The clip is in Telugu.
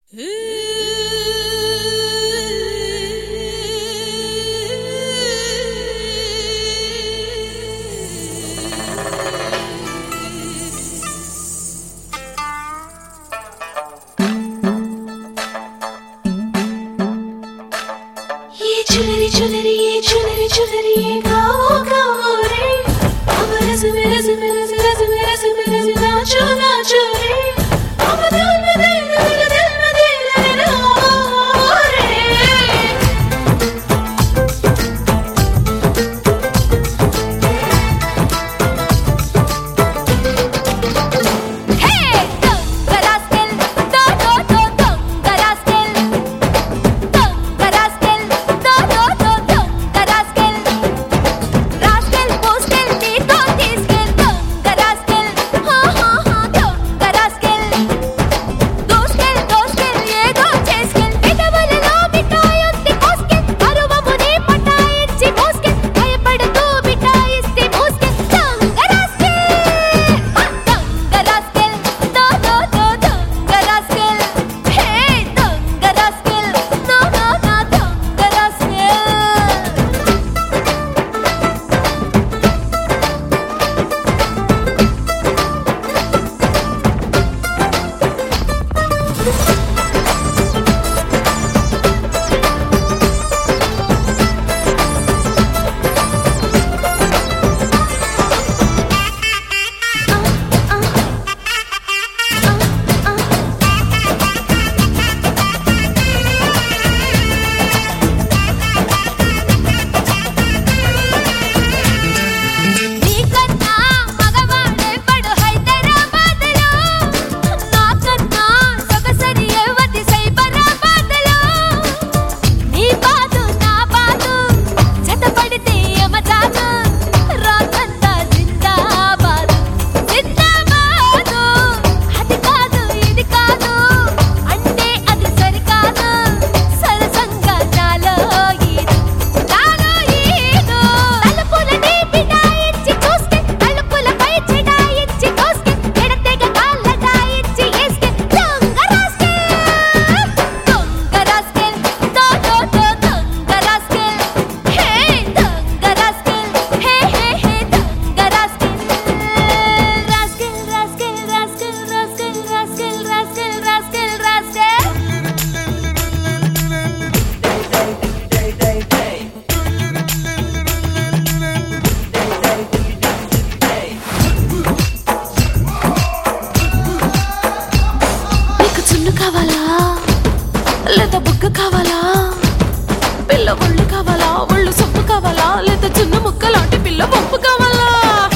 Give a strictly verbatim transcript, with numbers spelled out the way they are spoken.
चुनरी चुनरी ये चुनरी चुनरी ये गाओ गाओ रे अब रस में रस में रस रस में रस में रस नाचो नाचो रे अब दिल में दिल में दिल दिल में दिल लगाओ रे हे दंगरा स्किल दो दो दो दंगरा स्किल दंगरा स्किल दो दो दो दंगरा स्किल रास्किल पोस्किल नी तो तीस्किल दंगरा स्किल हाँ हाँ हाँ दंगरा स्किल दो स्किल दो स्किल ये दो छह स्किल बिटवలలో బిటాయిస్తే పోస్కిల్ అరువముని పటాయిచ్చి పోస్కిల్ భయపడుతూ బిటాయిస్తే పోస్కిల్ దంగరా స్కిల్ దంగరా స్కిల్ దో దో దో దొంగరా స్కిల్ హే దొంగరా స్కిల్ నో నో నా దొంగరా స్కిల్ నీకన్నా మగవాడే పడు హైదరాబాద్లో నాకన్నా సొగసరి యువతి సైబరాబాద్లో నీ బాదు నా బాదు జతపడితే యమజాదు రాకంతా జిందాబాదు జిందాబాదు అది కాదు ఇది కాదు అంటే అది సరికాదు సరసంగా నాలో ఈదు నాలో ఈదు తలుపులని బిడాయించి చూస్తే తలుపులపై చెడాయించి తోస్తే ఎడతెగ కాళ్ళగాయించి ఏస్తే దొంగరాస్కెల్ దొంగరాస్కెల్ దో దో దో దొంగరాస్కెల్ హే దొంగరాస్కెల్ హే హే హే దొంగరాస్కెల్ rascal rascal rascal rascal rascal rascal rascal rascal నీకు చున్ను కావాలా లేదా బుగ్గ కావాలా పిల్ల ఒళ్ళు కావాలా ఒళ్ళు సొప్పు కావాలా లేదా చున్ను ముక్క లాంటి పిల్ల పప్పు కావాలా